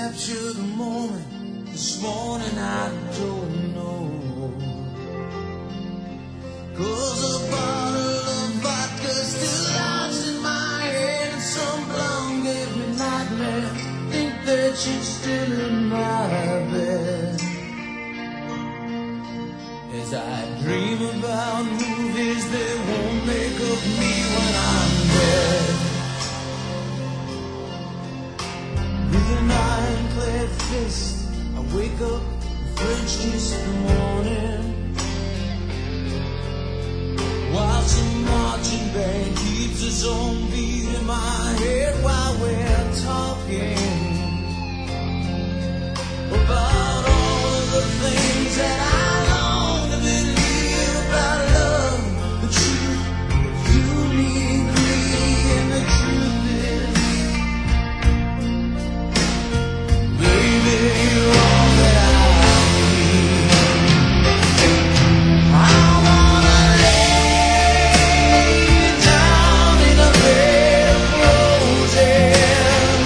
capture the moment. This morning I don't know. 'Cause a bottle of vodka still lodged in my head, and some blonde gave me nightmares. Think that she's still in my bed. As I dream about movies that won't make of me when I'm dead. With an ironclad fist, I wake up, French kiss the morning, while some marching band keeps its own beat in my head while we're talking about all of the things that I long to believe about love, the truth. You need me, and the truth is, baby, you're all that I need. I wanna lay you down in a bed of roses.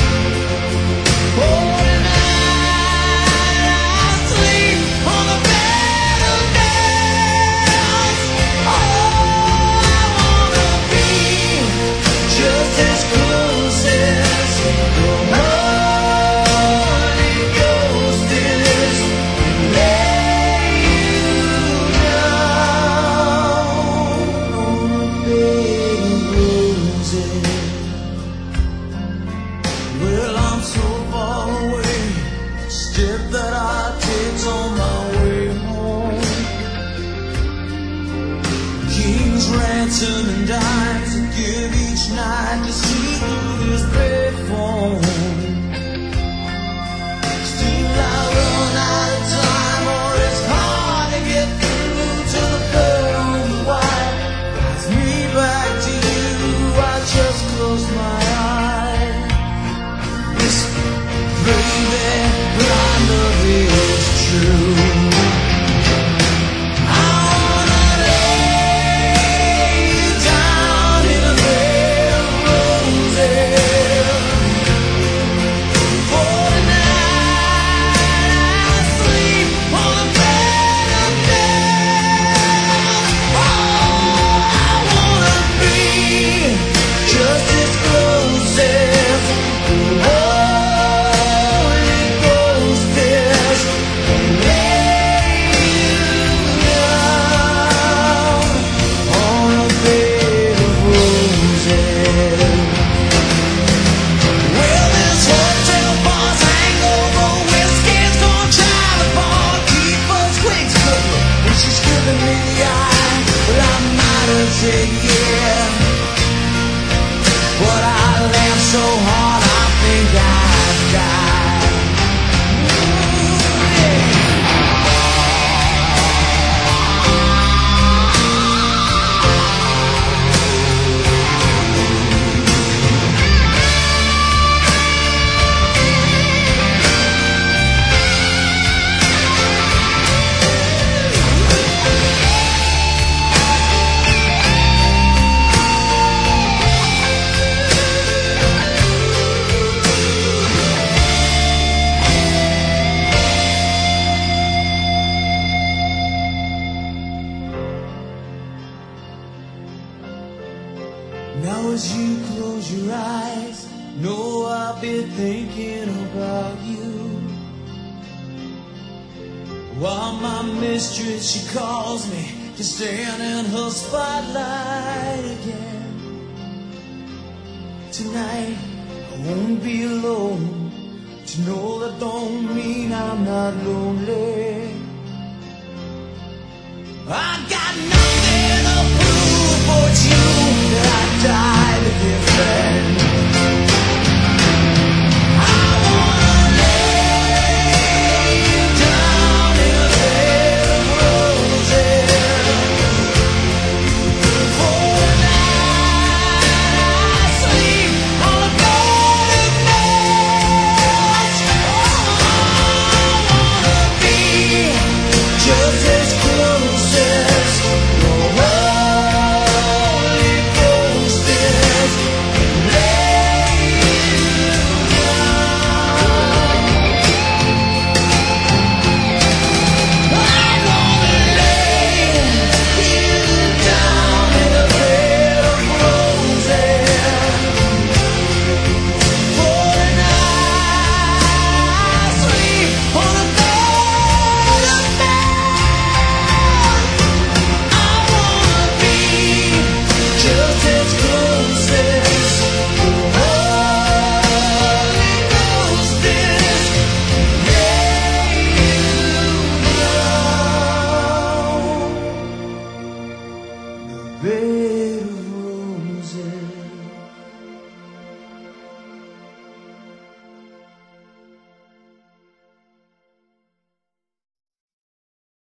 Oh, tonight I sleep on a bed of nails. Oh, I wanna be just as close as the Holy Ghost is, and lay you down on a bed of roses. Well, I'm so far away, the step that I take's on my way home. King's ransom and dimes I give each night to see through this payphone. Still I run out of time, or it's hard to get through to the girl on the wire. Guides me back to you, I just close my eyes. Whisper, baby, our love is true. I wanna lay you down in a bed of roses. For tonight I sleep on a bed of nails. Oh, I wanna be just as close as the Holy Ghost is, and lay you down on a bed of roses. Well, this hotel bar's hangover whiskey's gonna try to fall, keep us quick slipping, and she's giving me the eye. Well, I might have said yeah, but I laughed so hard I think I've died. Ooh, yeah. Now as you close your eyes, know I'll be thinking about you. While my mistress, she calls me to stand in her spotlight again. Tonight I won't be alone. To know that don't mean I'm not lonely. I got nothing to prove, but it's you that I died to defend.